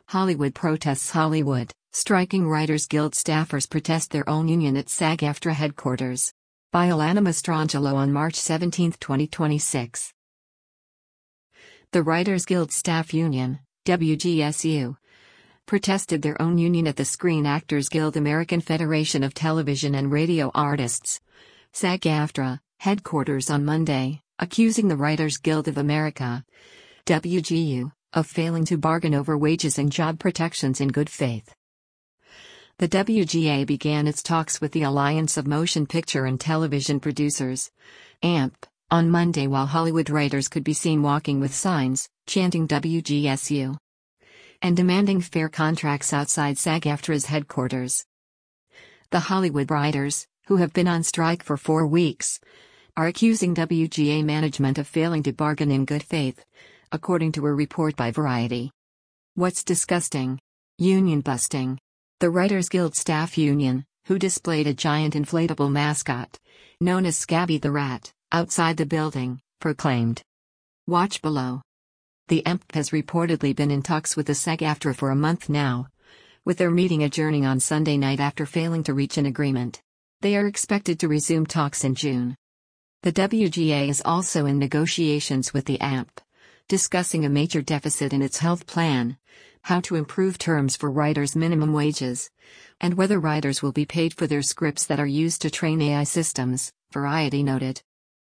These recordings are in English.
Hollywood protests. Hollywood, striking Writers Guild staffers protest their own union at SAG-AFTRA headquarters. By Alana Mastrangelo on March 17, 2026. The Writers Guild Staff Union, WGSU, protested their own union at the Screen Actors Guild American Federation of Television and Radio Artists, SAG-AFTRA, headquarters on Monday, accusing the Writers Guild of America, WGU, of failing to bargain over wages and job protections in good faith. The WGA began its talks with the Alliance of Motion Picture and Television Producers, AMP, on Monday while Hollywood writers could be seen walking with signs, chanting WGSU, and demanding fair contracts outside SAG-AFTRA's headquarters. The Hollywood writers, who have been on strike for 4 weeks, are accusing WGA management of failing to bargain in good faith, according to a report by Variety. What's disgusting? Union busting. The Writers Guild Staff Union, who displayed a giant inflatable mascot, known as Scabby the Rat, outside the building, proclaimed. Watch below. The AMP has reportedly been in talks with the SAG-AFTRA for a month now, with their meeting adjourning on Sunday night after failing to reach an agreement. They are expected to resume talks in June. The WGA is also in negotiations with the AMP, discussing a major deficit in its health plan, how to improve terms for writers' minimum wages, and whether writers will be paid for their scripts that are used to train AI systems, Variety noted.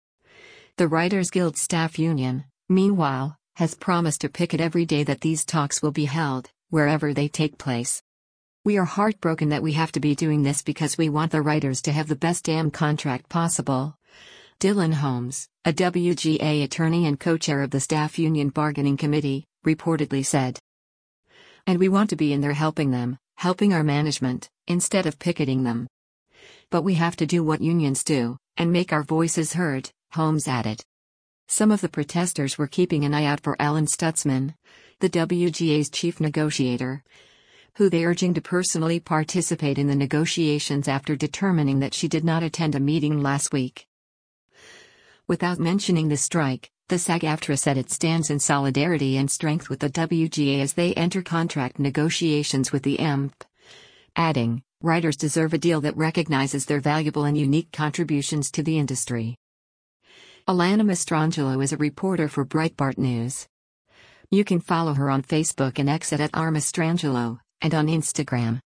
The Writers Guild Staff Union, meanwhile, has promised to picket every day that these talks will be held, wherever they take place. We are heartbroken that we have to be doing this because we want the writers to have the best damn contract possible. Dylan Holmes, a WGA attorney and co-chair of the Staff Union Bargaining Committee, reportedly said. And we want to be in there helping them, helping our management, instead of picketing them. But we have to do what unions do, and make our voices heard, Holmes added. Some of the protesters were keeping an eye out for Ellen Stutzman, the WGA's chief negotiator, who they urging to personally participate in the negotiations after determining that she did not attend a meeting last week. Without mentioning the strike, the SAG-AFTRA said it stands in solidarity and strength with the WGA as they enter contract negotiations with the AMP, adding, writers deserve a deal that recognizes their valuable and unique contributions to the industry. Alana Mastrangelo is a reporter for Breitbart News. You can follow her on Facebook and X at @rmastrangelo, and on Instagram.